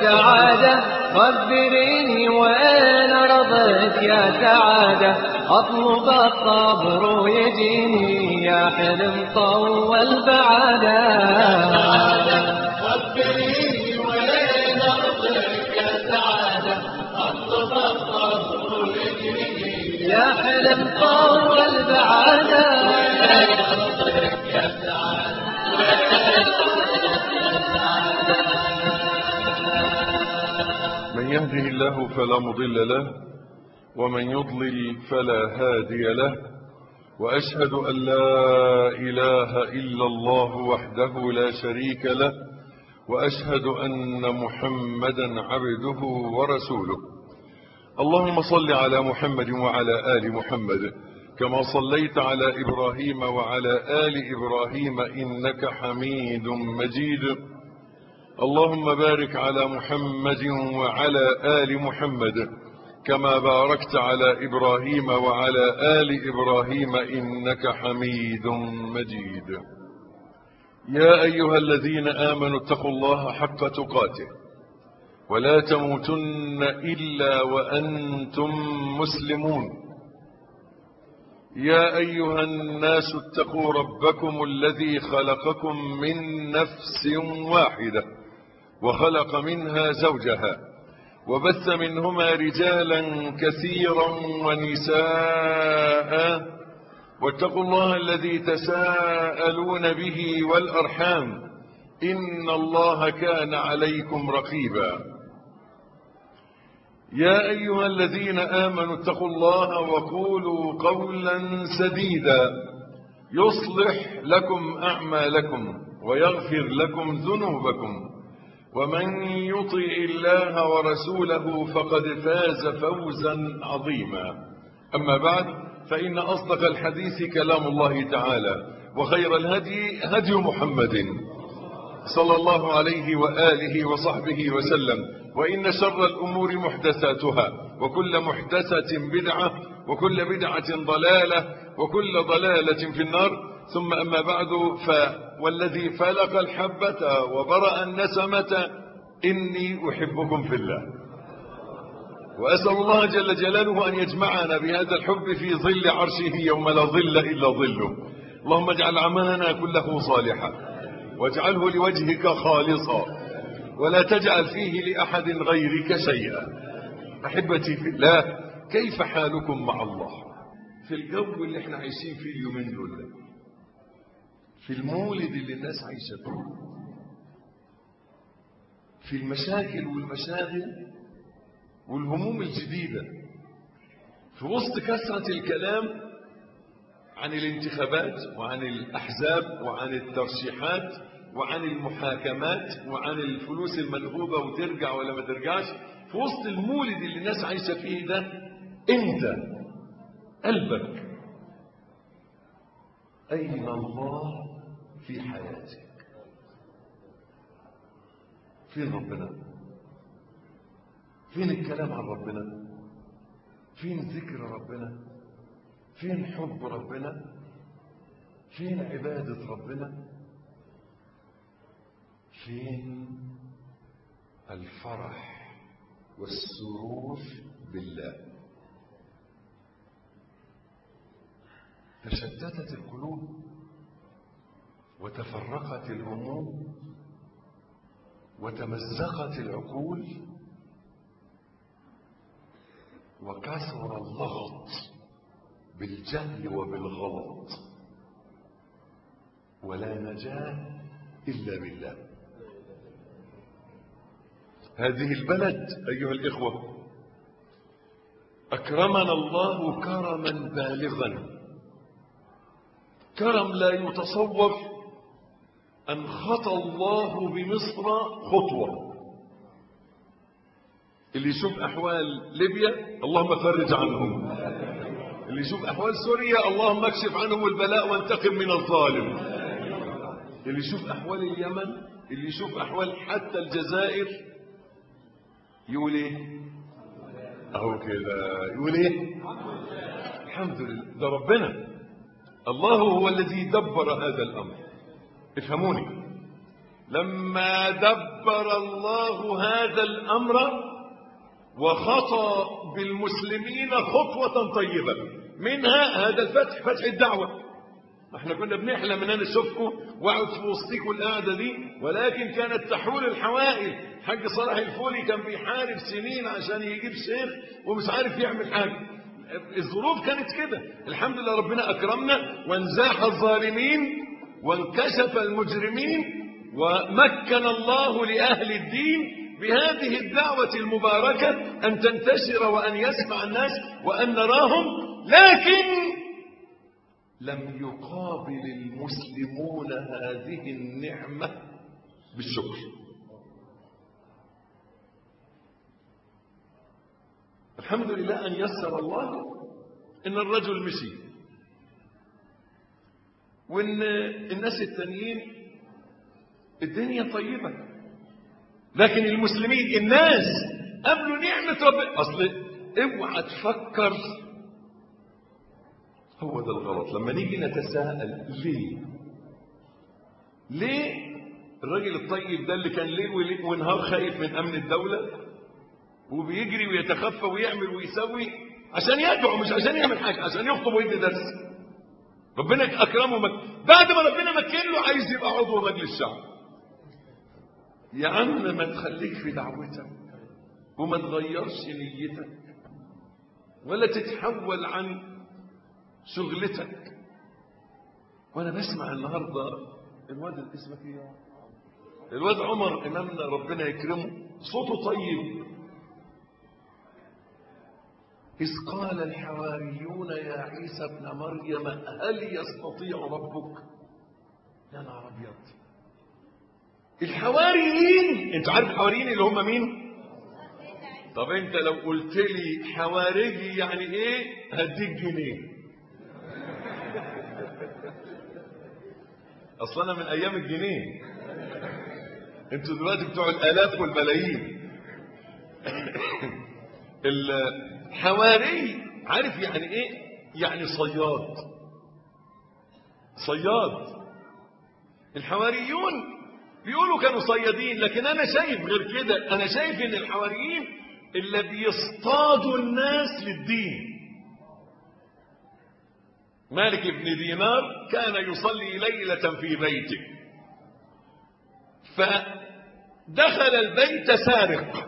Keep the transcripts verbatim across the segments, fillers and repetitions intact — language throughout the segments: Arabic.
سعادة خبريني وين أرضك يا سعادة أطلب الصبر ويجيني يا حلم طول بعادة خبريني وين أرضك يا سعادة أطلب الصبر ويجيني يا حلم طول بعادة وين أرضك يا سعادة من يهده الله فلا مضل له ومن يضلل فلا هادي له وأشهد أن لا إله إلا الله وحده لا شريك له وأشهد أن محمدا عبده ورسوله. اللهم صل على محمد وعلى آل محمد كما صليت على إبراهيم وعلى آل إبراهيم إنك حميد مجيد. اللهم بارك على محمد وعلى آل محمد كما باركت على إبراهيم وعلى آل إبراهيم إنك حميد مجيد. يا أيها الذين آمنوا اتقوا الله حق تقاته ولا تموتن إلا وأنتم مسلمون. يا أيها الناس اتقوا ربكم الذي خلقكم من نفس واحدة وخلق منها زوجها وبث منهما رجالا كثيرا ونساء واتقوا الله الذي تساءلون به والأرحام إن الله كان عليكم رقيبا. يا أيها الذين آمنوا اتقوا الله وقولوا قولا سديدا يصلح لكم أعمالكم ويغفر لكم ذنوبكم ومن يطع الله ورسوله فقد فاز فوزا عظيما. أما بعد فإن أصدق الحديث كلام الله تعالى وخير الهدي هدي محمد صلى الله عليه وآله وصحبه وسلم وإن شر الأمور محدثاتها وكل محدثة بدعة وكل بدعة ضلالة وكل ضلالة في النار. ثم أما بعد فوالذي فلق الحبة وبرأ النسمة إني أحبكم في الله وأسأل الله جل جلاله أن يجمعنا بهذا الحب في ظل عرشه يوم لا ظل إلا ظله. اللهم اجعل عملنا كله صالحا واجعله لوجهك خالصا ولا تجعل فيه لأحد غيرك شيئا. أحبتي في الله، كيف حالكم مع الله في الجو اللي احنا عايشين فيه اليومين دول، في المولد اللي الناس عايشة فيه، في المشاكل والمشاغل والهموم الجديدة، في وسط كثرة الكلام عن الانتخابات وعن الأحزاب وعن الترشيحات وعن المحاكمات وعن الفلوس المنهوبة وترجع ولا ما ترجعش. في وسط المولد اللي الناس عايشة فيه ده، انت قلبك أين الله في حياتك؟ فين ربنا؟ فين الكلام عن ربنا؟ فين ذكر ربنا؟ فين حب ربنا؟ فين عبادة ربنا؟ فين الفرح والسرور بالله؟ تشتتت القلوب وتفرقت الهموم وتمزقت العقول وكثر اللغط بالجهل وبالغلط، ولا نجاة إلا بالله. هذه البلد أيها الإخوة أكرمنا الله كرما بالغا، كرم لا يتصور أن خطى الله بمصر خطوة. اللي يشوف أحوال ليبيا اللهم فرج عنهم، اللي يشوف أحوال سوريا اللهم اكشف عنهم البلاء وانتقم من الظالم، اللي يشوف أحوال اليمن، اللي يشوف أحوال حتى الجزائر يقول ايه؟ اهو كده يقول ايه؟ الحمد لله. ده ربنا الله هو الذي دبر هذا الأمر. افهموني، لما دبر الله هذا الأمر وخطى بالمسلمين خطوة طيبة، منها هذا الفتح، فتح الدعوة. احنا كنا بنحلم ان انا اشوفكم واقعد في وسطيكم القعده دي، ولكن كانت تحول الحوائل. حاج صلاح الفولي كان بيحارب سنين عشان يجيب شيخ ومش عارف يعمل حاجه. الظروف كانت كده. الحمد لله ربنا اكرمنا وانزاح الظالمين وانكشف المجرمين، ومكن الله لاهل الدين بهذه الدعوه المباركه ان تنتشر وان يسمع الناس وان نراهم. لكن لم يقابل المسلمون هذه النعمة بالشكر. الحمد لله أن يسر الله إن الرجل مشي، وإن الناس التانيين الدنيا طيبة، لكن المسلمين الناس قبلوا نعمة ربنا. أصل اوعى تفكر، هو ده الغلط لما نيجي نتساءل ليه ليه الراجل الطيب ده اللي كان ليل ونهار خايف من امن الدولة وبيجري ويتخفى ويعمل ويسوي عشان يدعو، مش عشان يعمل حاجة، عشان يخطب ويدي درس، ربنا اكرمه مك... بعد ما ربنا مكن له عايز يبقى عضو مجلس الشعب. يا عم ما تخليك في دعوتك وما تغيرش نيتك ولا تتحول عن شغلتك. وانا بسمع النهارده الواد اللي اسمه ايه، الواد عمر امامنا ربنا يكرمه، صوته طيب. إذ قال الحواريون يا عيسى ابن مريم هل يستطيع ربك؟ يا نهار ابيض. الحواريين، انت عارف الحواريين اللي هم مين؟ طب انت لو قلت لي حواري يعني ايه هديك جنيه. اصلا من ايام الجنيه، انتوا دلوقتي بتوع الالاف والملايين. الحواري عارف يعني ايه؟ يعني صياد. صياد. الحواريون بيقولوا كانوا صيادين، لكن انا شايف غير كده. انا شايف ان الحواريين اللي بيصطادوا الناس للدين. مالك بن دينار كان يصلي ليلة في بيته، فدخل البيت سارق.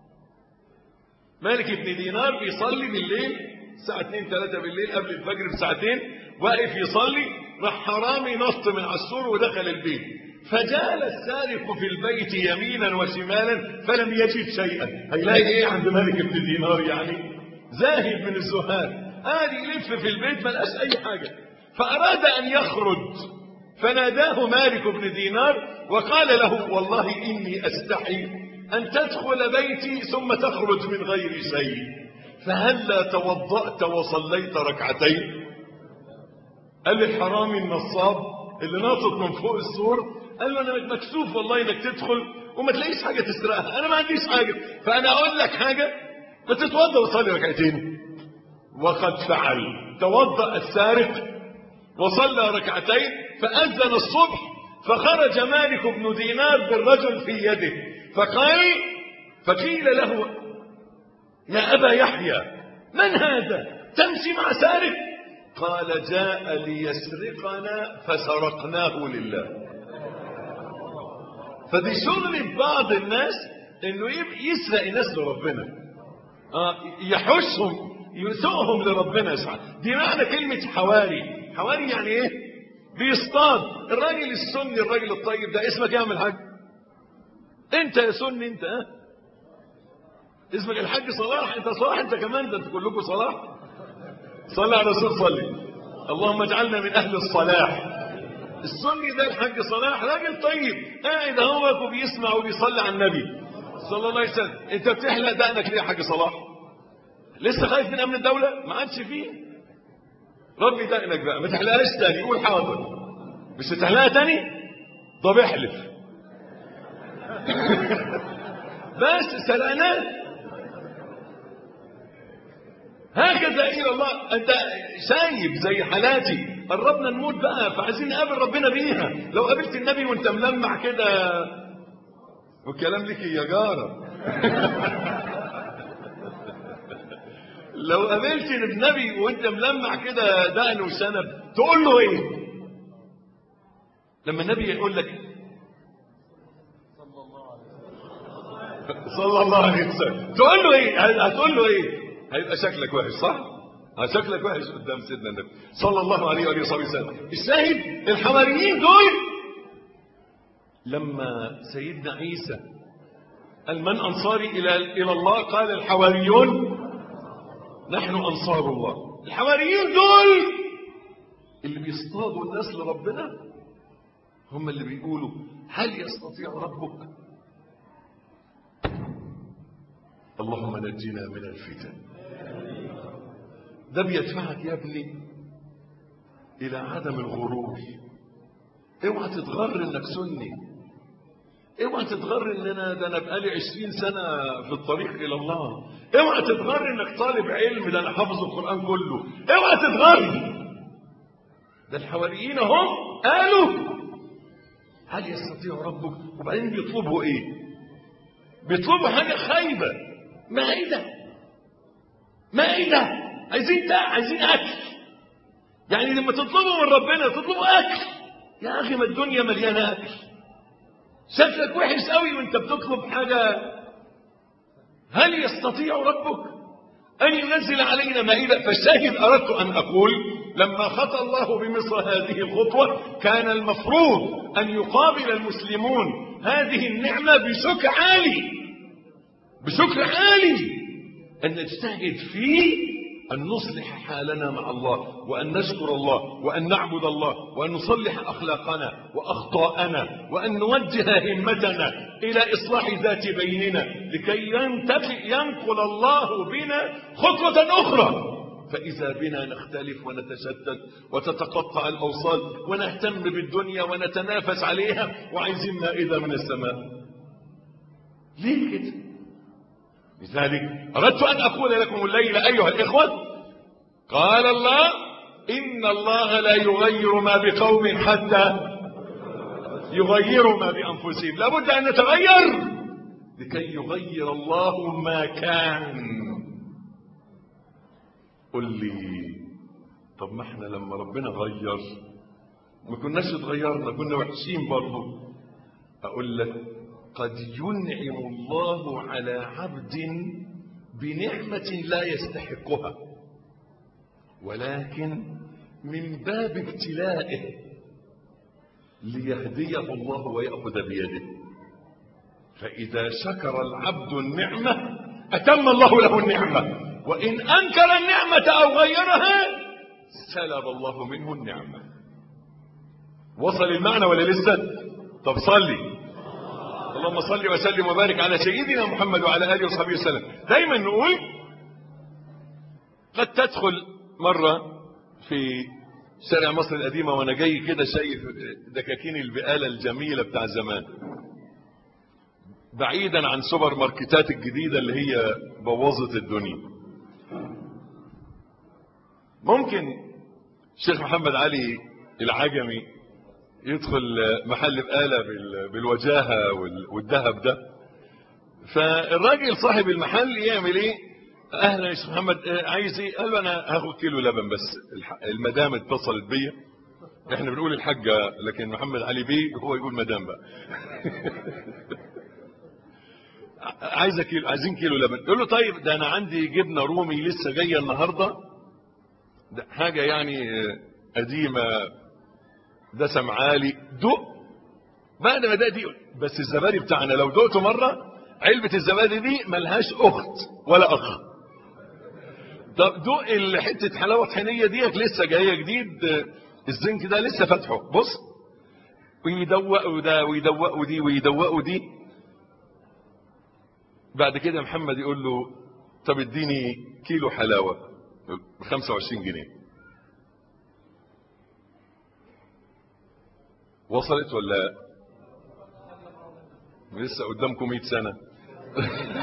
مالك بن دينار بيصلي بالليل الساعة اتنين تلاتة بالليل قبل الفجر بساعتين، واقف يصلي، راح حرامي نط من على السور ودخل البيت، فجال السارق في البيت يمينا وشمالا فلم يجد شيئا. هيلاقي ايه عند مالك بن دينار؟ يعني زاهد من الزهاد، قال يلف في البيت ما لقاش اي حاجه، فاراد ان يخرج، فناداه مالك بن دينار وقال له والله اني استحي ان تدخل بيتي ثم تخرج من غير شيء، فهلا توضأت وصليت ركعتين؟ قال لي الحرامي النصاب اللي ناطط من فوق السور قال له انا مكسوف والله انك تدخل وما تلاقيش حاجه تسرقها، انا ما عنديش حاجه، فانا اقول لك حاجه، ما تتوضا وصلي ركعتين. وقد فعل، توضأ السارق وصلى ركعتين، فأذن الصبح، فخرج مالك بن دينار بالرجل في يده، فقال فقيل له يا أبا يحيى من هذا تمشي مع سارق؟ قال جاء ليسرقنا فسرقناه لله. فدي شغل بعض الناس انه يسرق الناس لربنا، آه يحشهم يسوقهم لربنا سبحانه. دي معنى كلمة حواري. حواري يعني ايه؟ بيصطاد. الراجل السني الراجل الطيب ده اسمك يعمل حاج؟ انت يا سني انت، ها؟ اسمك الحاج صلاح؟ انت صلاح انت كمان، ده انتوا كلكم صلاح. صلى على الرسول، صلي اللهم اجعلنا من اهل الصلاح. السني ده الحاج صلاح راجل طيب قاعد اهوك وبيسمع وبيصلي على النبي صلى الله عليه وسلم. انت بتحلق دقنك ليه يا حاج صلاح؟ لسه خايف من امن الدولة؟ ما عادش فيه. ربي دقنك بقى، ما تحلقهاش تاني، قول حاضر. مش هتحلقها تاني؟ طب احلف. بس سرقناه. هكذا الى الله. انت سايب زي حالاتي، قربنا نموت بقى، فعايزين نقابل ربنا بيها. لو قابلت النبي وانت ملمع كده، والكلام لك يا جارة لو قابلت النبي وانت ملمع كده دقن وشنب، تقول له ايه لما النبي يقول لك صلى الله عليه وسلم؟ تقول له ايه؟ هتقول له ايه؟ هيبقى شكلك وحش، صح؟ شكلك وحش قدام سيدنا النبي صلى الله عليه وآله وصحبه وسلم. الشاهد الحواريين دول لما سيدنا عيسى قال من أنصاري إلى إلى الله؟ قال الحواريون نحن أنصار الله. الحواريين دول اللي بيصطادوا الناس لربنا، هم اللي بيقولوا هل يستطيع ربك؟ اللهم نجنا من الفتن. ده بيدفعك يا ابني إلى عدم الغرور. اوعى تتغر انك سني، اوعى تتغر ان انا ده انا بقالي عشرين سنة في الطريق الى الله، اوعى تتغر انك طالب علم ده انا حافظ القرآن كله، اوعى تتغر. ده الحواريين هم قالوا هل يستطيع ربك؟ وبعدين بيطلبوا ايه؟ بيطلبوا حاجة خايبة، مائدة مائدة، عايزين ده عايزين اكل. يعني لما تطلبوا من ربنا تطلبوا اكل، يا اخي ما الدنيا مليانه اكل. شكلك وحش قوي وانت بتطلب حاجه. هل يستطيع ربك ان ينزل علينا مائده؟ فالشاهد اردت ان اقول لما خطى الله بمصر هذه الخطوه، كان المفروض ان يقابل المسلمون هذه النعمه بشكر عالي، بشكر عالي، ان نجتهد في أن نصلح حالنا مع الله، وأن نشكر الله، وأن نعبد الله، وأن نصلح أخلاقنا وأخطاءنا، وأن نوجه همتنا إلى إصلاح ذات بيننا، لكي ينقل الله بنا خطوة أخرى. فإذا بنا نختلف ونتشتت وتتقطع الأوصال ونهتم بالدنيا ونتنافس عليها وعايزين مائدة من السماء. ليه كده؟ لذلك أردت أن أقول لكم الليلة أيها الإخوة، قال الله إن الله لا يغير ما بقوم حتى يغيروا ما بأنفسهم. لابد أن نتغير لكي يغير الله ما كان. قل لي طب ما احنا لما ربنا غير ما كناش اتغيرنا، كنا وحشين برضه. أقول لك قد ينعم الله على عبد بنعمة لا يستحقها، ولكن من باب ابتلائه ليهديه الله ويأخذ بيده. فإذا شكر العبد النعمة أتم الله له النعمة، وإن أنكر النعمة أو غيرها سلب الله منه النعمة. وصل المعنى ولا لسه؟ طب صلي. اللهم صل وسلم وبارك على سيدنا محمد وعلى آله وصحبه وسلم. دايما نقول قد تدخل مرة في شارع مصر القديمة وانا جاي كده شايف دكاكين البقالة الجميلة بتاع زمان، بعيدا عن سوبر ماركتات الجديدة اللي هي بوظت الدنيا. ممكن الشيخ محمد علي العجمي يدخل محل بقالة بالوجاهة والذهب ده، فالراجل صاحب المحل يعمل ايه؟ اهلا يا شيخ محمد عايز ايه؟ قال له انا هاخد كيلو لبن بس. المدام اتصلت بيا، احنا بنقول الحاجة لكن محمد علي بيه هو يقول مدام بقى عايزه كيلو، عايزين كيلو لبن. يقول له طيب ده انا عندي جبنه رومي لسه جايه النهارده، ده حاجه يعني قديمه دسم عالي، دق. بعد ما ده دي بس الزبادي بتاعنا لو دقته مره، علبه الزبادي دي ملهاش اخت ولا اخ. طب دق حته حلاوه طحينيه ديت لسه جايه جديد، الزنك ده لسه فاتحه، بص ويدوقوا ده ويدوقوا دي ويدوقوا دي. بعد كده محمد يقول له طب اديني كيلو حلاوه ب خمسة وعشرين جنيه. وصلت ولا لسه قدامكم مئة سنه؟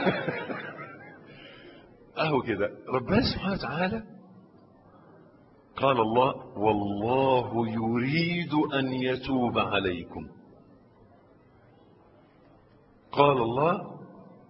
اهو كده ربنا سبحانه وتعالى قال الله والله يريد أن يتوب عليكم. قال الله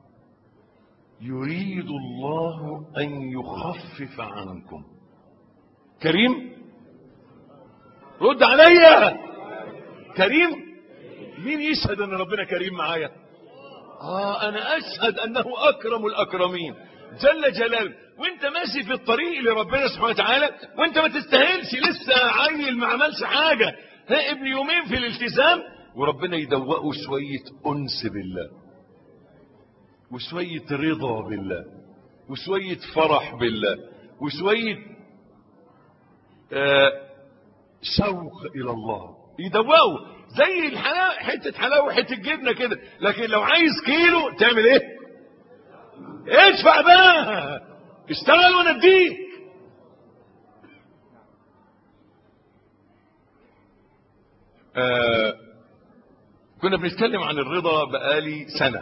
يريد الله أن يخفف عنكم. كريم رد عليا. كريم. مين يشهد أن ربنا كريم معايا؟ آه أنا أشهد أنه أكرم الأكرمين جل جلاله. وانت ماشي في الطريق لربنا سبحانه وتعالى وانت ما تستاهلش، لسه عيل ما عملش حاجة، ها ابن يومين في الالتزام، وربنا يدوقه شوية أنس بالله وشوية رضا بالله وشوية فرح بالله وشوية آه شوق إلى الله، يدوقه زي الحلاوة، حتة حلاوة حتة جبنة كده. لكن لو عايز كيلو تعمل ايه؟ ادفع بقى، اشتغل ونديك. آه كنا بنتكلم عن الرضا بقالي سنة.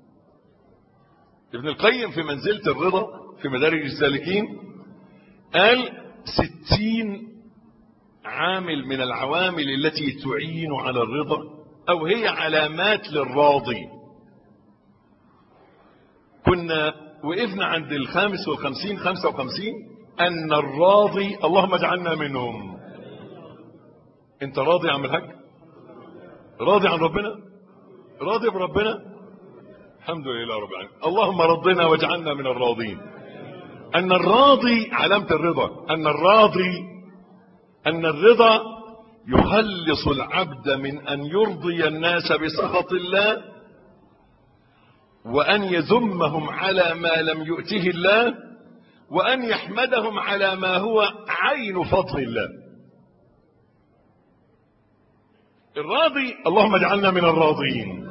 ابن القيم في منزلة الرضا في مدارج السالكين قال ستين عامل من العوامل التي تعين على الرضا او هي علامات للراضي. كنا وقفنا عند الخامس والخمسين خمسة وخمسين ان الراضي اللهم اجعلنا منهم. انت راضي عن الحاج؟ راضي عن ربنا؟ راضي بربنا؟ الحمد لله رب العالمين. اللهم رضنا واجعلنا من الراضين. ان الراضي علامة الرضا، ان الراضي أن الرضا يخلص العبد من أن يرضي الناس بسخط الله وأن يذمهم على ما لم يؤته الله وأن يحمدهم على ما هو عين فضل الله. الراضي اللهم اجعلنا من الراضين.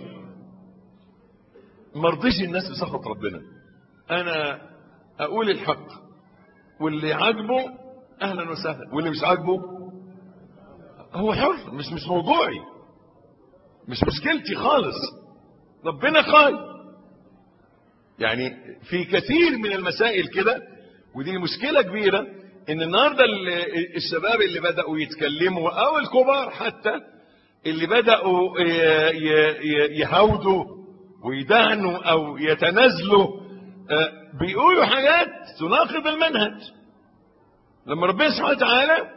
مرضيش الناس بسخط ربنا. أنا أقول الحق واللي عاجبه اهلا وسهلا واللي مش عاجبه هو حر، مش مش موضوعي، مش مشكلتي خالص. ربنا قال يعني في كثير من المسائل كده، ودي مشكلة كبيرة ان النهارده الشباب اللي بدأوا يتكلموا او الكبار حتى اللي بدأوا يهودوا ويدهنوا او يتنازلوا بيقولوا حاجات تناقض المنهج. لما ربنا سبحانه وتعالى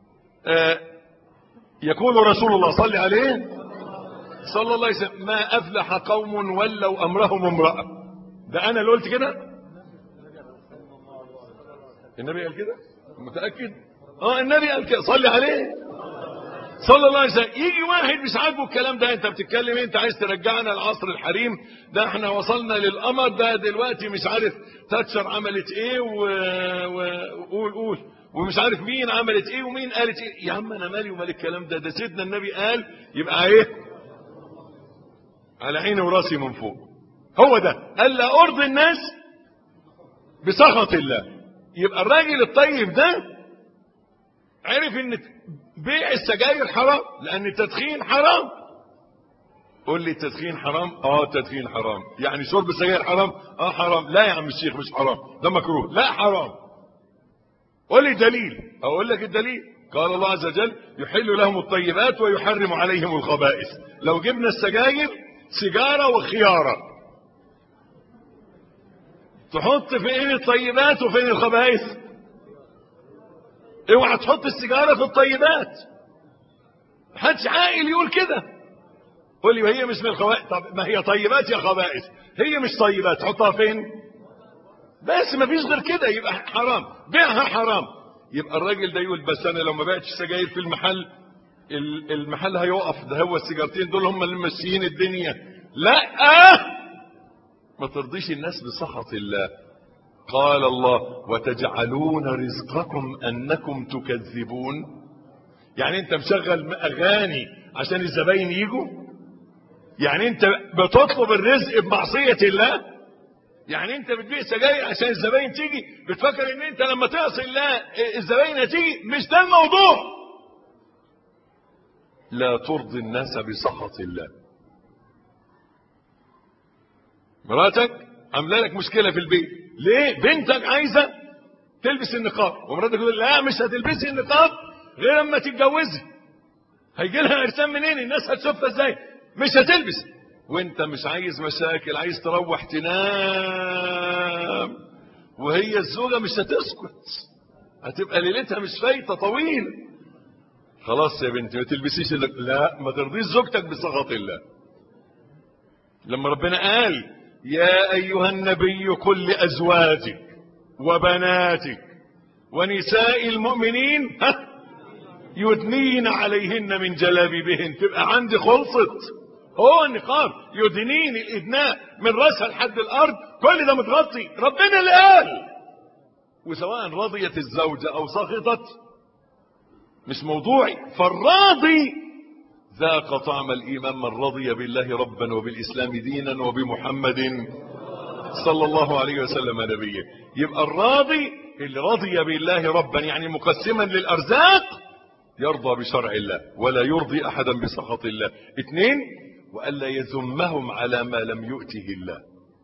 يقول رسول الله صلى عليه صلى الله عليه وسلم ما أفلح قوم ولوا أمرهم امرأة. ده أنا اللي قلت كده؟ النبي قال كده؟ متأكد؟ اه النبي قال كده صلي عليه صلى الله عليه وسلم. يجي واحد مش عاجبه الكلام ده، انت بتتكلم ايه؟ انت عايز ترجعنا لعصر الحريم؟ ده احنا وصلنا للقمر، ده دلوقتي مش عارف تاتشر عملت ايه وقول قول ومش عارف مين عملت ايه ومين قالت ايه. يا عم انا مالي ومال الكلام ده، ده سيدنا النبي قال يبقى ايه؟ على عيني وراسي من فوق. هو ده قال لا ارضي الناس بسخط الله. يبقى الراجل الطيب ده عرف ان بيع السجاير حرام لان التدخين حرام. قول لي التدخين حرام؟ اه التدخين حرام. يعني شرب السجاير حرام؟ اه حرام. لا يا عم الشيخ مش حرام، ده مكروه. لا حرام. قول لي دليل. اقول لك الدليل. قال الله عز وجل يحل لهم الطيبات ويحرم عليهم الخبائث. لو جبنا السجاير سيجاره وخياره، تحط فين الطيبات وفين الخبائث؟ اوعى تحط السيجاره في الطيبات. محدش عاقل يقول كده. قول لي هي مش من الخبائث. طب ما هي طيبات يا خبائث. هي مش طيبات، تحطها فين؟ بس ما فيش غير كده، يبقى حرام. بيعها حرام. يبقى الراجل ده يقول بس انا لو ما بعتش سجاير في المحل المحل هيوقف، ده هو السيجارتين دول هم اللي ماشيين الدنيا. لا ما ترضيش الناس بسخط الله. قال الله وتجعلون رزقكم انكم تكذبون. يعني انت مشغل اغاني عشان الزباين يجوا؟ يعني انت بتطلب الرزق بمعصية الله؟ يعني انت بتبيع سجاير عشان الزباين تيجي؟ بتفكر ان انت لما تعصي الله الزباين هتيجي؟ مش ده الموضوع. لا ترضي الناس بسخط الله. مراتك عامله لك مشكله في البيت، ليه؟ بنتك عايزه تلبس النقاب، ومراتك تقول لا مش هتلبسي النقاب غير لما تتجوزي، هيجي لها ارسام منين؟ الناس هتشوفها ازاي؟ مش هتلبس. وانت مش عايز مشاكل، عايز تروح تنام، وهي الزوجة مش هتسكت، هتبقى ليلتها مش فايته طويله. خلاص يا بنتي ما تلبسيش اللي... لا، ما ترضيش زوجتك بسخط الله. لما ربنا قال يا ايها النبي قل لازواجك وبناتك ونساء المؤمنين ها يدنين عليهن من جلابيبهن، تبقى عندي خلصت. هو النقاب يدنين الادناء من راسها لحد الارض، كل ده متغطي، ربنا اللي قال. وسواء رضيت الزوجة او سخطت مش موضوعي. فالراضي ذاق طعم الايمان من رضي بالله ربا وبالاسلام دينا وبمحمد صلى الله عليه وسلم نبيا. يبقى الراضي اللي رضي بالله ربا يعني مقسما للارزاق يرضى بشرع الله ولا يرضي احدا بسخط الله. اثنين، والا يذمهم على ما لم يؤته الله.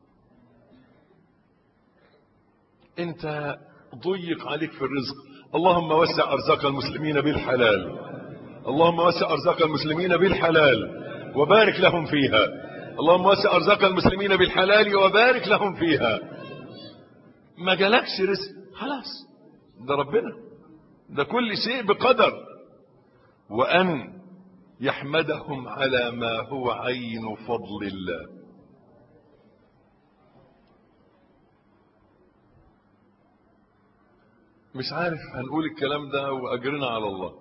انت ضيق عليك في الرزق، اللهم وسع ارزاق المسلمين بالحلال، اللهم وسع ارزاق المسلمين بالحلال وبارك لهم فيها، اللهم وسع ارزاق المسلمين بالحلال وبارك لهم فيها. ما جالكش رزق خلاص، ده ربنا، ده كل شيء بقدر. وان يحمدهم على ما هو عين فضل الله. مش عارف هنقول الكلام ده واجرنا على الله.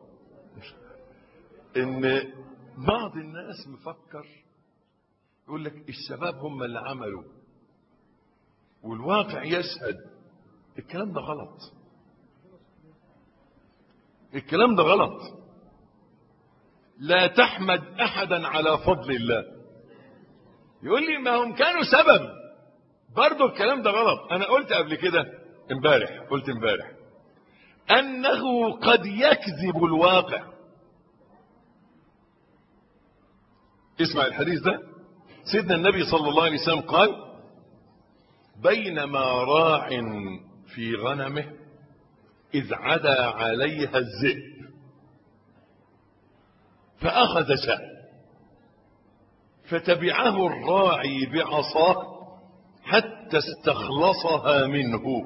ان بعض الناس مفكر يقول لك الشباب هم اللي عملوا والواقع يشهد. الكلام ده غلط، الكلام ده غلط. لا تحمد احدا على فضل الله. يقول لي ما هم كانوا سبب، برضو الكلام ده غلط. انا قلت قبل كده امبارح، قلت امبارح انه قد يكذب الواقع. اسمع الحديث ده. سيدنا النبي صلى الله عليه وسلم قال بينما راع في غنمه اذ عدا عليها الذئب فاخذ شاة فتبعه الراعي بعصاه حتى استخلصها منه.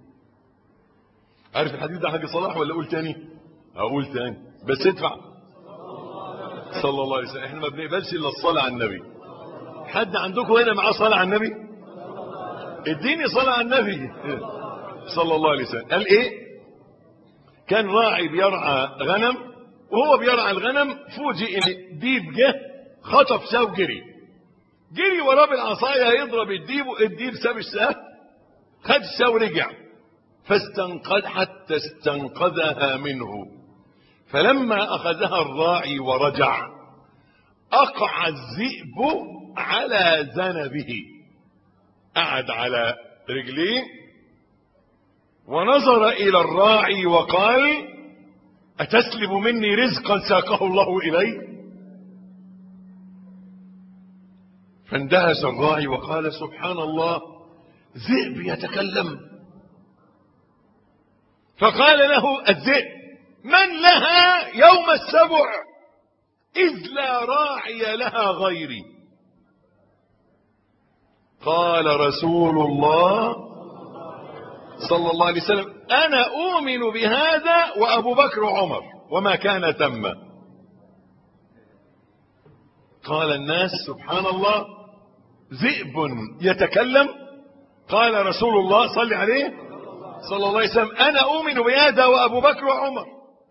عارف الحديث ده حاجة صلاح ولا اقول تاني؟ اقول تاني بس ادفع صلى الله عليه وسلم. احنا ما بنقبلش الا الصلاة على النبي. حد عندكم هنا معاه صلاة على النبي؟ اديني صلاة على النبي صلى الله عليه وسلم. قال ايه؟ كان راعي بيرعى غنم، وهو بيرعى الغنم فوجئ ان ديب جه خطف شاه وجري، جري وراه بالعصايه يضرب الديب، الديب ساب الشاه خد الشاه ورجع فاستنقذ حتى استنقذها منه. فلما اخذها الراعي ورجع اقع الذئب على ذنبه، قعد على رجليه ونظر الى الراعي وقال اتسلب مني رزقا ساقه الله الي؟ فاندهش الراعي وقال سبحان الله ذئب يتكلم. فقال له الذئب من لها يوم السبع إذ لا راعي لها غيري؟ قال رسول الله صلى الله عليه وسلم أنا أؤمن بهذا وأبو بكر وعمر وما كان تم. قال الناس سبحان الله ذئب يتكلم. قال رسول الله صلى عليه صلى الله عليه وسلم أنا أؤمن بهذا وأبو بكر وعمر.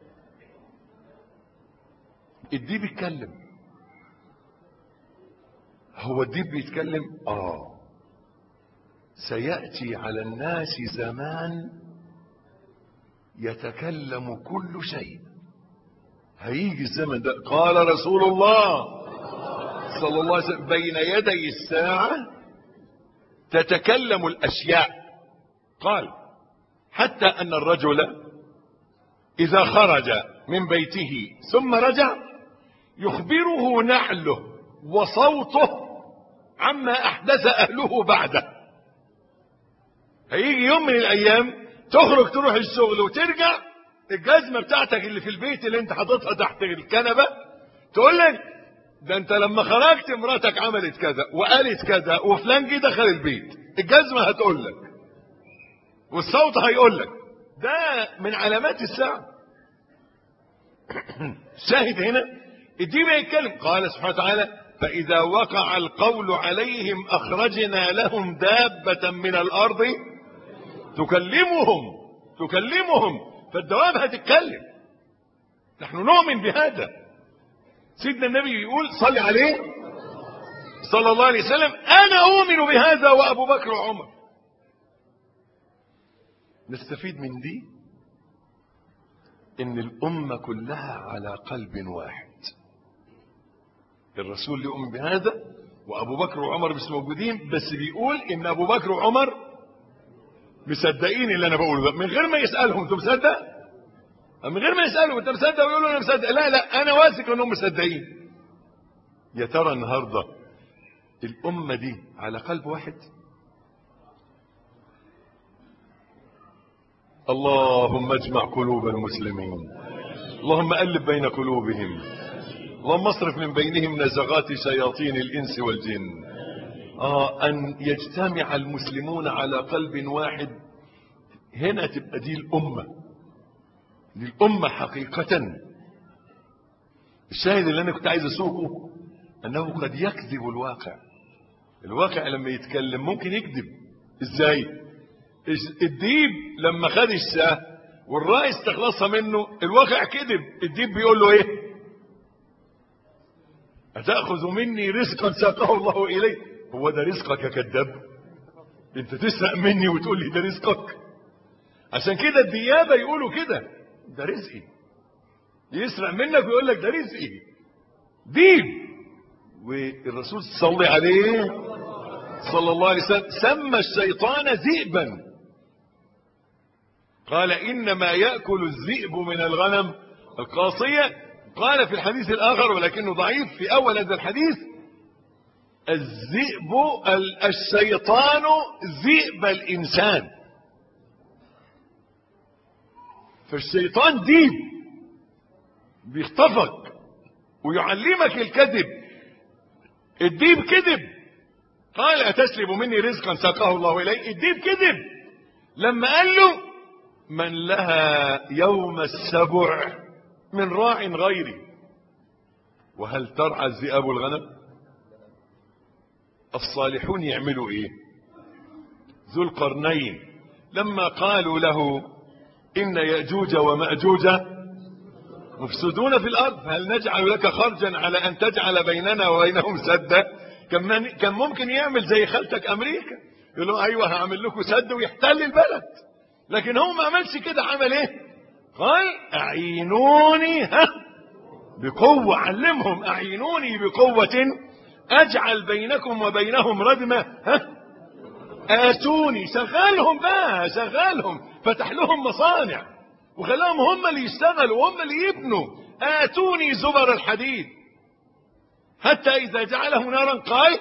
الديب يتكلم. هو الديب بيتكلم؟ آه سيأتي على الناس زمان يتكلم كل شيء. هيجي الزمن ده. قال رسول الله صلى الله عليه وسلم بين يدي الساعة تتكلم الأشياء. قال حتى أن الرجل إذا خرج من بيته ثم رجع يخبره نعله وصوته عما أحدث أهله بعده. هيجي يوم من الأيام تخرج تروح الشغل وترجع الجزمة بتاعتك اللي في البيت اللي انت حاططها تحت الكنبة تقول لك ده انت لما خرجت مراتك عملت كذا وقالت كذا وفلان جه دخل البيت. الجزمة هتقول لك والصوت هيقول لك. ده من علامات الساعة. شاهد هنا الدين بيتكلم. قال سبحانه وتعالى فإذا وقع القول عليهم أخرجنا لهم دابة من الأرض تكلمهم تكلمهم فالدواب هتتكلم. نحن نؤمن بهذا. سيدنا النبي يقول صلي عليه صلى الله عليه وسلم أنا أؤمن بهذا وأبو بكر وعمر. نستفيد من دي إن الأمة كلها على قلب واحد. الرسول يؤمن بهذا وأبو بكر وعمر مش موجودين، بس بيقول إن أبو بكر وعمر مصدقين اللي أنا بقوله ده من غير ما يسألهم أنتم مصدق؟ من غير ما يسألهم أنت مصدق ويقولوا أنا مصدق. لا لا أنا واثق إنهم مصدقين. يا ترى النهارده الأمة دي على قلب واحد؟ اللهم اجمع قلوب المسلمين، اللهم ألف بين قلوبهم، اللهم اصرف من بينهم نزغات شياطين الإنس والجن. آه أن يجتمع المسلمون على قلب واحد. هنا تبقى دي الأمة، دي الأمة حقيقة. الشاهد اللي أنا كنت عايز أسوقه أنه قد يكذب الواقع. الواقع لما يتكلم ممكن يكذب. إزاي؟ الديب لما خد الشاه والراعي استخلصها منه الواقع كذب. الديب بيقول له ايه؟ أتأخذ مني رزقا ساقه الله إلي. هو ده رزقك يا كذاب؟ انت تسرق مني وتقول لي ده رزقك؟ عشان كده الديابة يقولوا كده ده رزقي. يسرق منك ويقول لك ده رزقي. ديب. والرسول صلى عليه صلى الله عليه وسلم سمى الشيطان ذئبا. قال إنما يأكل الذئب من الغنم القاصية. قال في الحديث الآخر ولكنه ضعيف في أول هذا الحديث الذئب الشيطان ذئب الإنسان. فالشيطان ديب بيخطفك ويعلمك الكذب. الديب كذب. قال أتسلب مني رزقا ساقه الله إلي. الديب كذب لما قال له من لها يوم السبع من راع غيري وهل ترعى الذئاب الغنم؟ الصالحون يعملوا ايه؟ ذو القرنين لما قالوا له إن يأجوج ومأجوج مفسدون في الأرض هل نجعل لك خرجا على أن تجعل بيننا وبينهم سدا؟ كان ممكن يعمل زي خالتك أمريكا يقول له أيوة هعمل لكم سد ويحتل البلد. لكن هو ما عملش كده. عمل ايه؟ قال أعينوني ها بقوة. علمهم أعينوني بقوة أجعل بينكم وبينهم ردمة. ها آتوني. شغالهم بقى شغالهم. فتح لهم مصانع وخلاهم هم اللي يشتغلوا وهم اللي يبنوا. آتوني زبر الحديد حتى إذا جعله نارا قال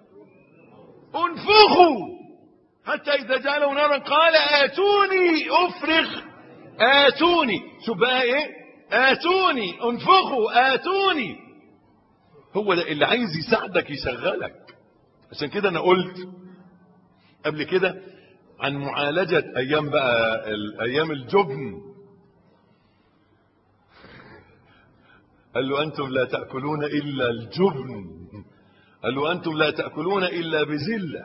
انفخوا. حتى إذا جعله نارا قال آتوني أفرغ. آتوني. شوف بقى إيه؟ آتوني انفخوا. آتوني. هو ده اللي عايز يساعدك يشغلك. عشان كده أنا قلت قبل كده عن معالجة أيام بقى أيام الجبن. قال له أنتم لا تأكلون إلا الجبن. قال له أنتم لا تأكلون إلا بذلة.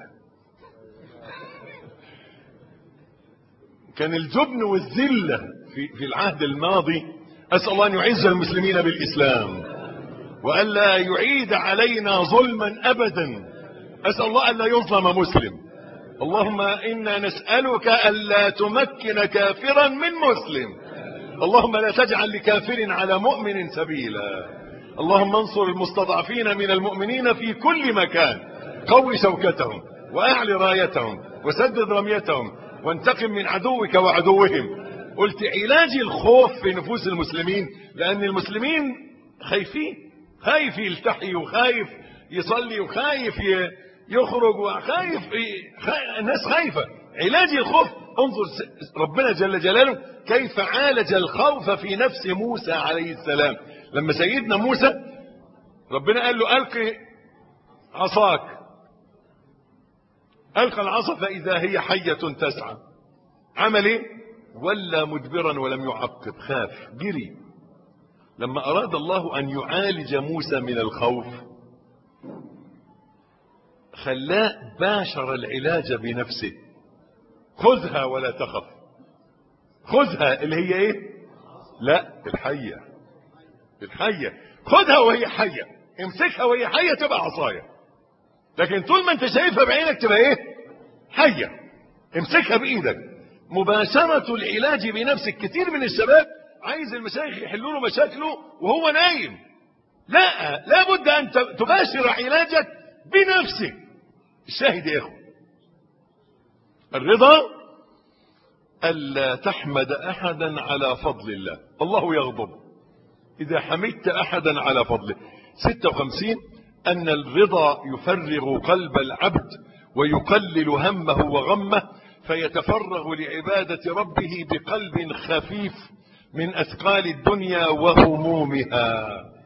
كان الجبن والذلة في, في العهد الماضي. أسأل الله أن يعز المسلمين بالإسلام وألا يعيد علينا ظلما أبدا. أسأل الله ألا يظلم مسلم. اللهم إنا نسألك ألا تمكن كافرا من مسلم. اللهم لا تجعل لكافر على مؤمن سبيلا. اللهم انصر المستضعفين من المؤمنين في كل مكان. قوي شوكتهم وأعلي رايتهم وسدد رميتهم وانتقم من عدوك وعدوهم. قلت علاج الخوف في نفوس المسلمين لأن المسلمين خايفين. خايف يلتحي وخايف يصلي وخايف يخرج وخايف. الناس خايفة. علاج الخوف انظر ربنا جل جلاله كيف عالج الخوف في نفس موسى عليه السلام. لما سيدنا موسى ربنا قال له ألقي عصاك، ألقى العصا فإذا هي حية تسعى. عمل ايه؟ ولا مدبرا ولم يعقب، خاف جري. لما أراد الله أن يعالج موسى من الخوف خلاه باشر العلاج بنفسه. خذها ولا تخف. خذها اللي هي ايه؟ لا، الحية. الحية خذها وهي حية، امسكها وهي حية تبقى عصاية. لكن طول ما انت شايفها بعينك تبقى ايه؟ حية. امسكها بايدك. مباشرة العلاج بنفسك. كتير من الشباب عايز المشايخ يحلوا له مشاكله وهو نايم. لا، لابد ان تباشر علاجك بنفسك. الشاهد يا اخو الرضا ألا تحمد أحدا على فضل الله. الله يغضب إذا حمدت أحدا على فضله. ستة وخمسين أن الرضا يفرغ قلب العبد ويقلل همه وغمه فيتفرغ لعبادة ربه بقلب خفيف من أثقال الدنيا وهمومها.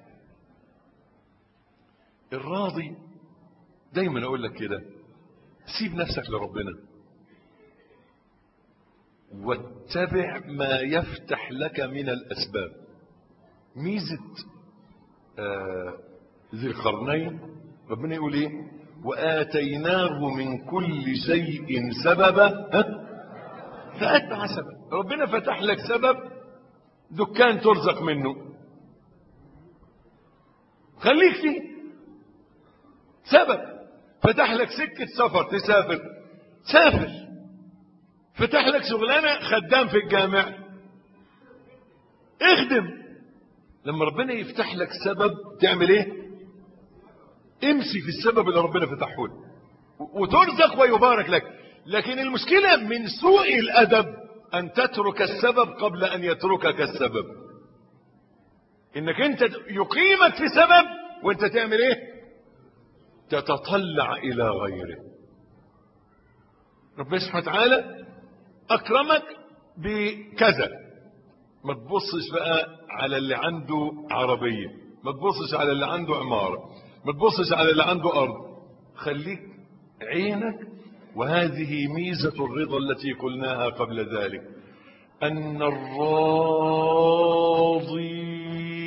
الراضي دايما أقول لك كده، سيب نفسك لربنا واتبع ما يفتح لك من الأسباب. ميزة آه ذي القرنين ربنا يقول ايه؟ وآتيناه من كل شيء سببا فأتبع سبب. ربنا فتح لك سبب دكان ترزق منه، خليك فيه. سبب فتح لك سكة سفر تسافر، سافر. فتح لك شغلانة خدام في الجامع، اخدم. لما ربنا يفتح لك سبب تعمل ايه؟ امشي في السبب اللي ربنا فتحه لك وترزق ويبارك لك. لكن المشكلة من سوء الأدب أن تترك السبب قبل أن يتركك السبب. إنك أنت يقيمك في سبب وأنت تعمل إيه؟ تتطلع إلى غيره. ربنا سبحانه وتعالى أكرمك بكذا، ما تبصش بقى على اللي عنده عربية، ما تبصش على اللي عنده عمارة، ما تبصش على اللي عنده أرض. خليك عينك. وهذه ميزة الرضا التي قلناها قبل ذلك، أن الراضي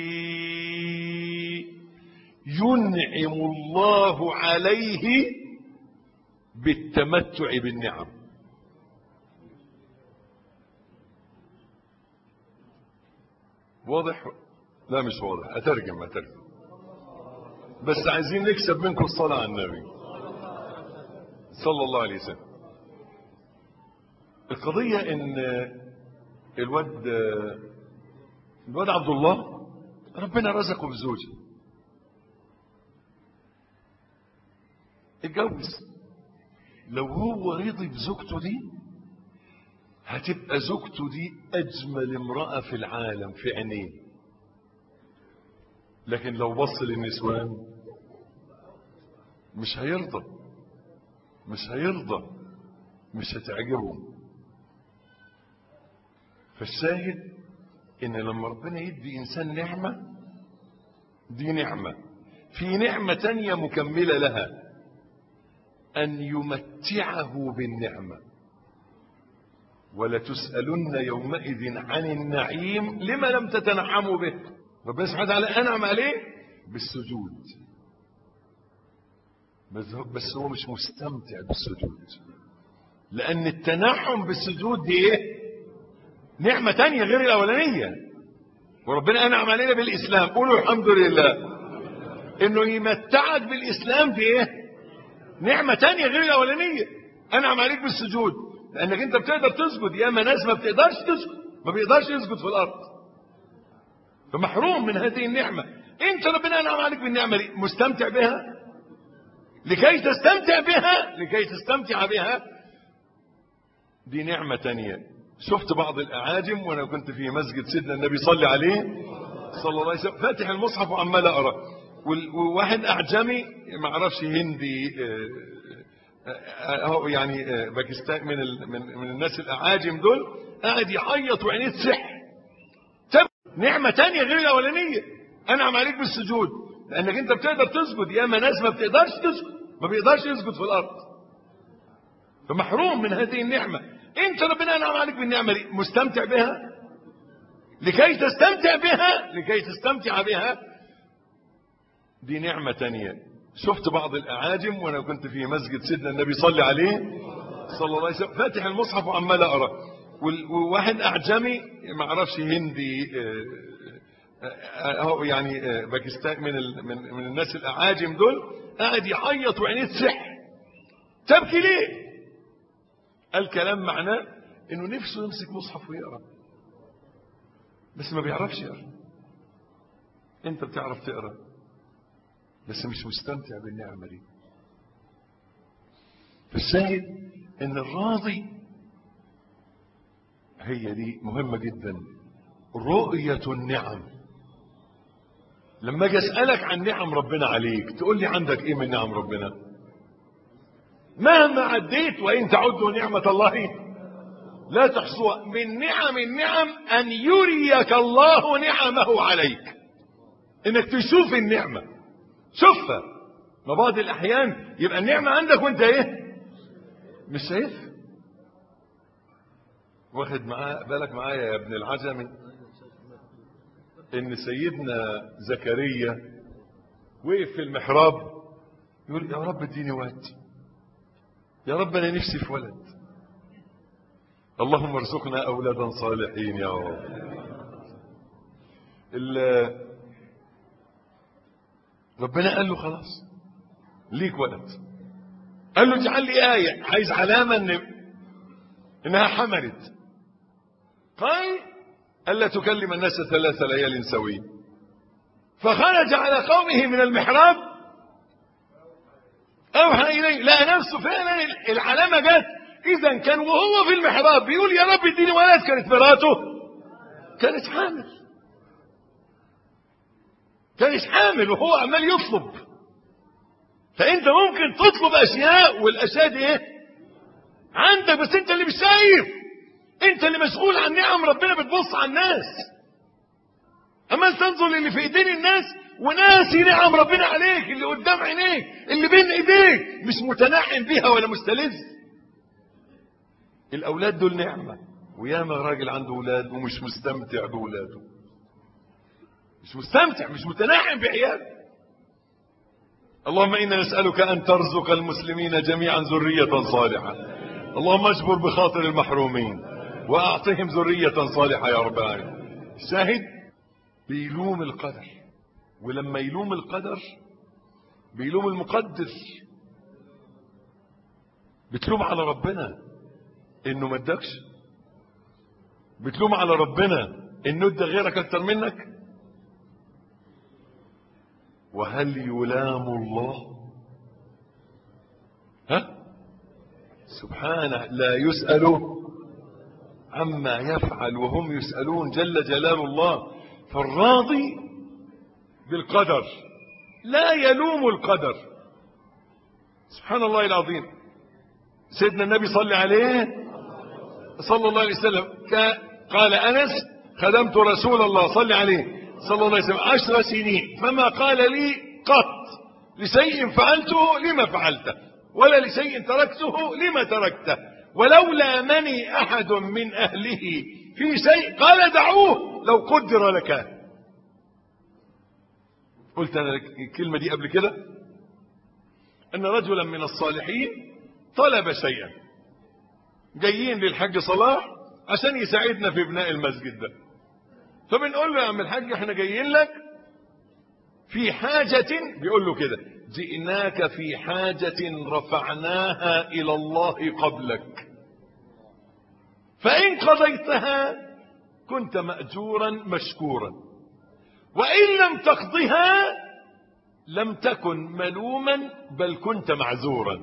ينعم الله عليه بالتمتع بالنعم. واضح؟ لا مش واضح. أترجم أترجم بس عايزين نكسب منكم الصلاة على النبي صلى الله عليه وسلم. القضية ان الواد الواد عبد الله ربنا رزقه بزوجة، اتجوز. لو هو رضي بزوجته دي هتبقى زوجته دي اجمل امرأة في العالم في عينيه. لكن لو بص للنسوان مش هيرضى، مش هيرضى، مش هتعجبه. فالشاهد ان لما ربنا يدي انسان نعمة، دي نعمة في نعمة تانية مكملة لها، ان يمتعه بالنعمة. ولتسألن يومئذ عن النعيم لما لم تتنعموا به. ربنا سبحانه وتعالى انعم عليه بالسجود، بس هو مش مستمتع بالسجود، لان التنعم بالسجود دي ايه؟ نعمة تانية غير الاولانية. وربنا انعم علينا بالاسلام، قولوا الحمد لله. انه يمتعك بالاسلام دي ايه؟ نعمة تانية غير الاولانية. انعم عليك بالسجود لانك انت بتقدر تسجد، ياما ناس ما بتقدرش تسجد، ما بيقدرش يسجد في الارض، فمحروم من هذه النعمة. انت ربنا انعم عليك بالنعمة دي، مستمتع بها. لكي تستمتع بها، لكي تستمتع بها دي نعمة تانية. شفت بعض الأعاجم وأنا كنت في مسجد سيدنا النبي صلى عليه صلى الله عليه وسلم، فاتح المصحف وعمال أقرأ، وواحد أعجمي ما عرفش هندي اهو يعني باكستان من ال... من من الناس الاعاجم دول قاعد يعيط وعينيه تسح. طب نعمه ثانيه غير الاولانيه، انعم عليك بالسجود لانك انت بتقدر تسجد. ياما ناس ما بتقدرش تسجد، ما بيقدرش يسجد في الارض، فمحروم من هذه النعمه. انت ربنا انعم عليك بالنعمه دي، مستمتع بها؟ لكي تستمتع بها لكي تستمتع بها دي نعمه ثانيه. شفت بعض الاعاجم وانا كنت في مسجد سيدنا النبي صلى عليه صلى الله عليه وسلم، فاتح المصحف وعمال اقرا، وواحد اعجمي ما اعرفش هندي اهو يعني باكستان من ال... من من الناس الاعاجم دول قاعد يعيط وعينيه تسح. تبكي ليه؟ الكلام معناه انه نفسه يمسك مصحف ويقرا بس ما بيعرفش يقرا. انت بتعرف تقرا بس مش مستمتع بالنعمه دي. فالشاهد ان الراضي هي دي مهمه جدا، رؤيه النعم. لما اجي اسالك عن نعم ربنا عليك تقول لي عندك ايه من نعم ربنا؟ مهما عديت وان تعدوا نعمه الله لا تحصوها. من نعم النعم ان يريك الله نعمه عليك، انك تشوف النعمه، شوفها. ما بعض الاحيان يبقى النعمه عندك وانت ايه؟ مش شايفها. واخد معاه بالك معايا يا ابن العجمي ان سيدنا زكريا وقف في المحراب يقول يا رب اديني ولد، يا رب انا نفسي في ولد، اللهم ارزقنا اولادا صالحين يا رب. ربنا قال له خلاص ليك ولد. قال له اجعل لي آية، عايز علامة ان انها حملت. قال ألا تكلم الناس ثلاث ليال سويا. فخرج على قومه من المحراب أوحى إليه، لقى نفسه فعلا العلامة جت. إذا كان وهو في المحراب بيقول يا رب اديني ولد، كانت مراته كانت حامل، كانت حامل وهو عمال يطلب. فأنت ممكن تطلب أشياء والأشياء دي إيه؟ عندك، بس أنت اللي مش شايف، أنت اللي مسؤول عن نعم ربنا، بتبص على الناس. أما تنظر اللي في إيدين الناس وناسي نعم ربنا عليك اللي قدام عينيك اللي بين إيديك، مش متنعم بيها ولا مستلذ. الأولاد دول نعمة، وياما راجل عنده أولاد ومش مستمتع بأولاده، مش مستمتع، مش متنعم بعياله. اللهم إنا نسألك أن ترزق المسلمين جميعا ذرية صالحة، اللهم اجبر بخاطر المحرومين وأعطهم ذرية صالحة يا رب العالمين. الشاهد بيلوم القدر، ولما يلوم القدر بيلوم المقدر. بتلوم على ربنا انه ما ادكش، بتلوم على ربنا انه ادى غيرك اكتر منك. وهل يلام الله؟ ها سبحانه لا يسأل عما يفعل وهم يسألون جل جلال الله. فالراضي بالقدر لا يلوم القدر. سبحان الله العظيم. سيدنا النبي صلى عليه صلى الله عليه وسلم قال أنس خدمت رسول الله صلى عليه صلى الله عليه وسلم عشر سنين فما قال لي قط لشيء فعلته لما فعلته ولا لشيء تركته لما تركته، ولولا مني أحد من أهله في شيء قال دعوه لو قدر لك. قلت أنا الكلمة دي قبل كده، أن رجلا من الصالحين طلب شيئا، جايين للحاج صلاح عشان يساعدنا في بناء المسجد ده، فبنقول له يا عم الحاج احنا جايين لك في حاجة، بيقول له كده جئناك في حاجة رفعناها إلى الله قبلك، فإن قضيتها كنت مأجورا مشكورا، وإن لم تقضها لم تكن ملوما بل كنت معذورا.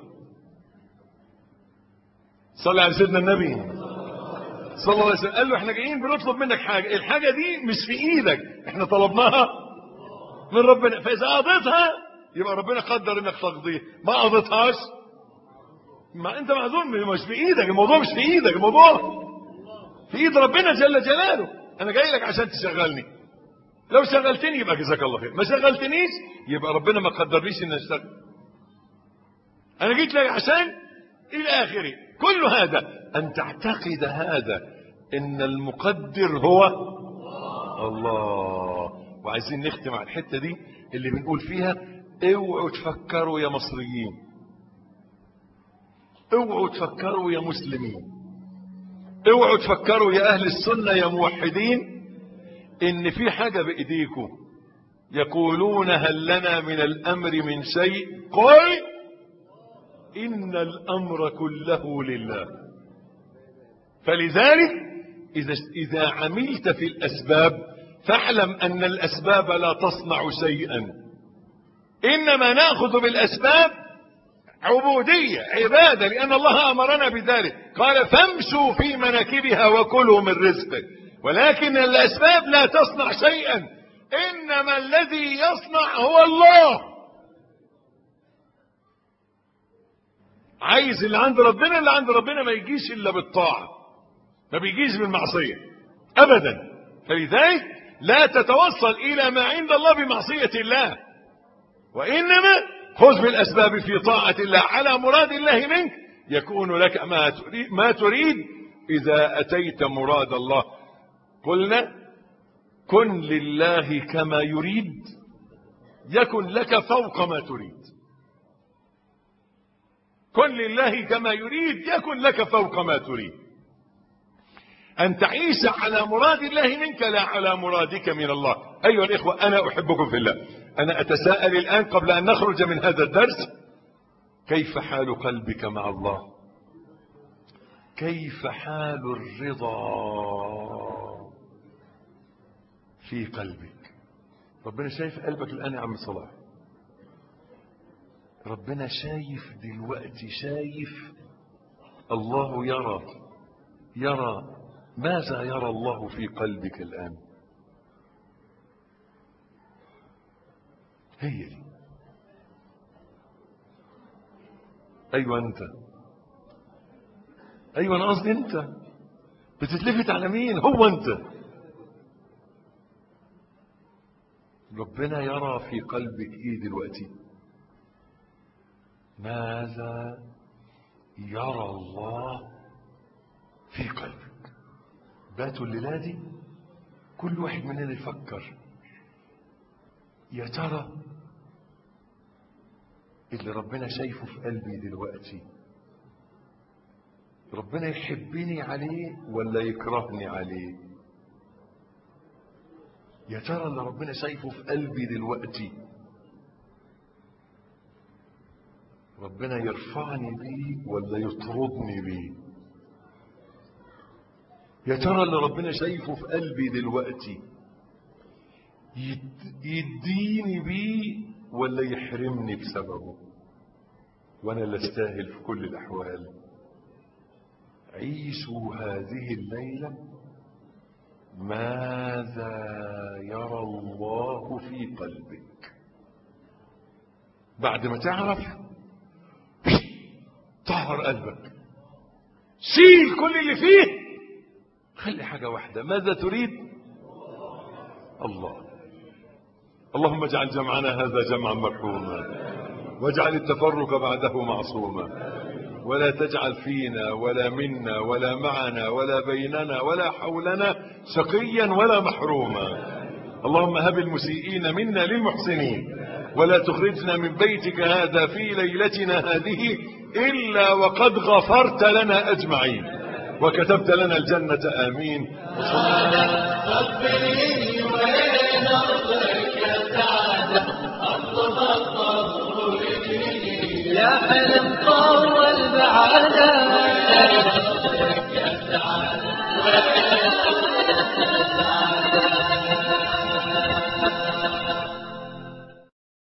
صلى على سيدنا النبي صلى الله عليه وسلم. قال له احنا جايين بنطلب منك حاجة، الحاجة دي مش في ايدك، احنا طلبناها من ربنا، فإذا قضيتها يبقى ربنا قدر انك تقضيها، ما قضيتهاش ما انت معذور، مش في ايدك الموضوع، مش في ايدك الموضوع، في ايد ربنا جل جلاله. انا جاي لك عشان تشغلني، لو شغلتني يبقى جزاك الله خير، ما شغلتنيش يبقى ربنا ما قدرليش ان اشتغل. انا جيت لك عشان الى اخره. كل هذا ان تعتقد هذا، ان المقدر هو الله. وعايزين نختم على الحته دي اللي بنقول فيها اوعوا تفكروا يا مصريين، اوعوا تفكروا يا مسلمين، اوعوا تفكروا يا اهل السنه يا موحدين ان في حاجه بايديكم. يقولون هل لنا من الامر من شيء؟ قل ان الامر كله لله. فلذلك اذا اذا عملت في الاسباب فاعلم ان الاسباب لا تصنع شيئا، انما ناخذ بالاسباب عبوديه عباده، لان الله امرنا بذلك، قال فامشوا في مناكبها وكلوا من رزقه. ولكن الاسباب لا تصنع شيئا، انما الذي يصنع هو الله. عايز اللي عند ربنا، اللي عند ربنا ما يجيش الا بالطاعه، ما بيجيش بالمعصيه ابدا. فلذلك لا تتوصل الى ما عند الله بمعصيه الله، وانما خذ بالاسباب في طاعه الله على مراد الله منك، يكون لك ما تريد, ما تريد اذا اتيت مراد الله. قلنا كن لله كما يريد يكن لك فوق ما تريد. كن لله كما يريد يكن لك فوق ما تريد. أن تعيش على مراد الله منك لا على مرادك من الله. أيها الإخوة أنا أحبكم في الله. أنا أتساءل الآن قبل أن نخرج من هذا الدرس، كيف حال قلبك مع الله؟ كيف حال الرضا في قلبك؟ ربنا شايف قلبك الآن يا عم صلاح، ربنا شايف دلوقتي، شايف. الله يرى يرى ماذا يرى الله في قلبك الآن؟ هي دي. أيوة أنت، أيوة أنا قصدي أنت. بتتلفت على مين؟ هو أنت. ربنا يرى في قلبك إيه دلوقتي؟ ماذا يرى الله في قلبك؟ باتوا الليلة دي كل واحد مننا يفكر، يا ترى اللي ربنا شايفه في قلبي دلوقتي ربنا يحبني عليه ولا يكرهني عليه؟ يا ترى اللي ربنا شايفه في قلبي دلوقتي ربنا يرفعني بيه ولا يطردني بيه؟ يا ترى اللي ربنا شايفه في قلبي دلوقتي يديني بيه ولا يحرمني بسببه؟ وانا اللي استاهل في كل الاحوال. عيشوا هذه الليله ماذا يرى الله في قلبك. بعد ما تعرف طهر قلبك، شيل كل اللي فيه، خلي حاجة واحدة. ماذا تريد؟ الله. اللهم اجعل جمعنا هذا جمعا مرحوما، واجعل التفرق بعده معصوما، ولا تجعل فينا ولا منا ولا معنا ولا بيننا ولا حولنا شقيا ولا محروما. اللهم هب المسيئين منا للمحسنين، ولا تخرجنا من بيتك هذا في ليلتنا هذه إلا وقد غفرت لنا أجمعين وكتبت لنا الجنة. آمين. ربي وين أرضك يا سعادة، أطلب الصبر لجني يا حلم طول البعادة، يا سعادة